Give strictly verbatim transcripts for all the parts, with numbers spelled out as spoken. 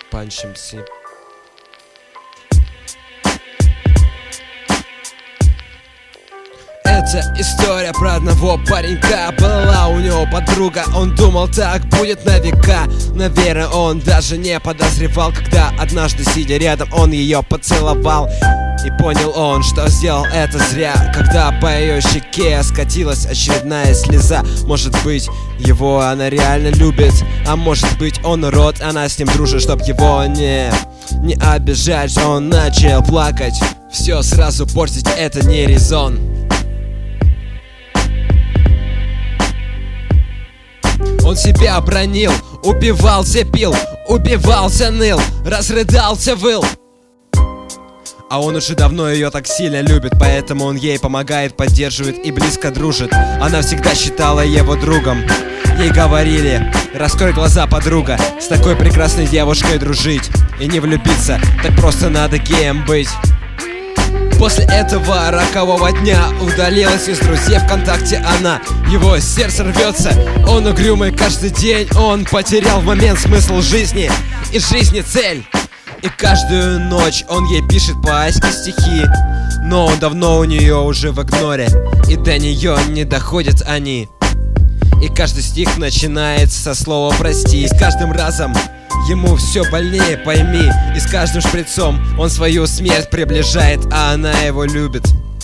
Punch эм си. Это история про одного паренька. Была у него подруга, он думал, так будет на века. Наверное, он даже не подозревал, когда однажды, сидя рядом, он ее поцеловал. И понял он, что сделал это зря, когда по ее щеке скатилась очередная слеза. Может быть, его она реально любит, а может быть, он урод, она с ним дружит, чтоб его не, не обижать. Он начал плакать, все сразу портить — это не резон. Он себя обронил, упивался, пил, убивался, ныл, разрыдался, выл. А он уже давно ее так сильно любит, поэтому он ей помогает, поддерживает и близко дружит. Она всегда считала его другом. Ей говорили: раскрой глаза, подруга, с такой прекрасной девушкой дружить и не влюбиться, так просто надо геем быть. После этого рокового дня удалилась из друзей ВКонтакте она. Его сердце рвется, он угрюмый каждый день. Он потерял в момент смысл жизни и жизни цель. И каждую ночь он ей пишет по Аське стихи, но он давно у нее уже в игноре, и до нее не доходят они. И каждый стих начинается со слова «прости». И с каждым разом ему все больнее, пойми. И с каждым шприцом он свою смерть приближает, а она его любит.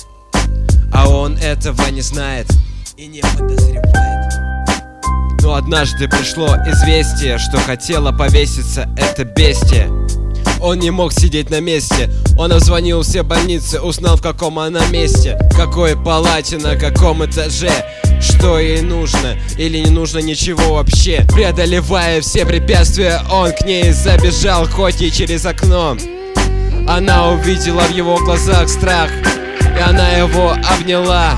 А он этого не знает и не подозревает. Но однажды пришло известие, что хотела повеситься эта бестия. Он не мог сидеть на месте. Он обзвонил все больницы, узнал, в каком она месте, в какой палате, на каком этаже, что ей нужно или не нужно ничего вообще. Преодолевая все препятствия, он к ней забежал, хоть и через окно. Она увидела в его глазах страх, и она его обняла.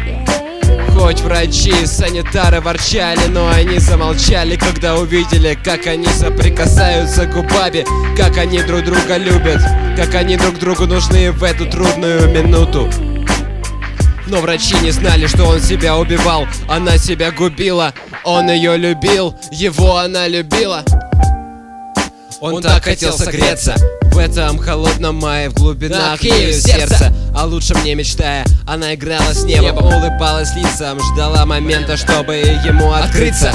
Хоть врачи и санитары ворчали, но они замолчали, когда увидели, как они соприкасаются губами, как они друг друга любят, как они друг другу нужны в эту трудную минуту. Но врачи не знали, что он себя убивал, она себя губила. Он ее любил, его она любила. Он, он так хотел согреться в этом холодном мае, в глубинах ее сердца. О лучшем не мечтая, она играла с небом, улыбалась лицам, ждала момента, чтобы ему открыться.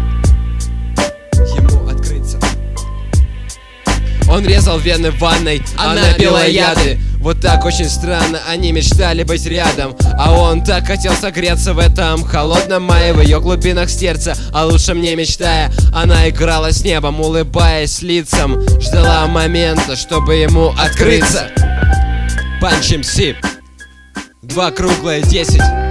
Ему открыться. Он резал вены в ванной, она пила яды. Вот так очень странно, они мечтали быть рядом. А он так хотел согреться в этом холодном мае, в ее глубинах сердца. О лучшем не мечтая, она играла с небом, улыбаясь лицам, ждала момента, чтобы ему открыться. Punch эм си. Два круглые десять.